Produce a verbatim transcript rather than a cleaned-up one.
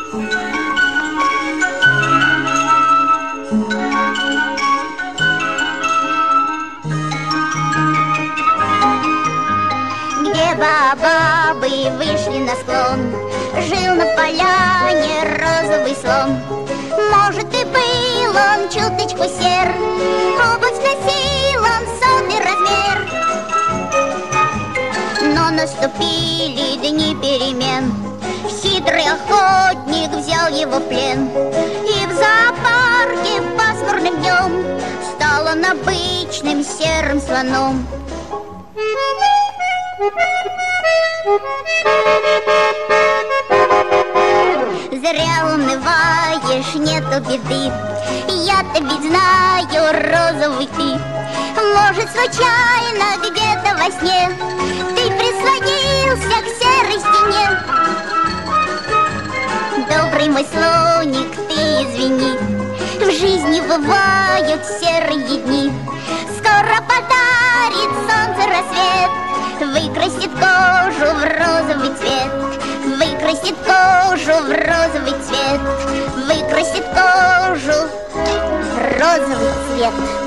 Где два бабы вышли на склон, жил на поляне розовый слон. Может, и был он чуточку сер, обувь носил он сотый размер. Но наступили дни перемен, хитрый охотник взял его в плен. И в зоопарке пасмурным днем стал он обычным серым слоном. Зря унываешь, нету беды, я-то ведь знаю, розовый ты. Может, случайно где-то во сне ты прислонился к серой стене. Добрый мой слоник, ты извини, в жизни бывают серые дни. Скоро подарит солнце рассвет, выкрасит кожу в розовый цвет, выкрасит кожу в розовый цвет, выкрасит кожу в розовый цвет.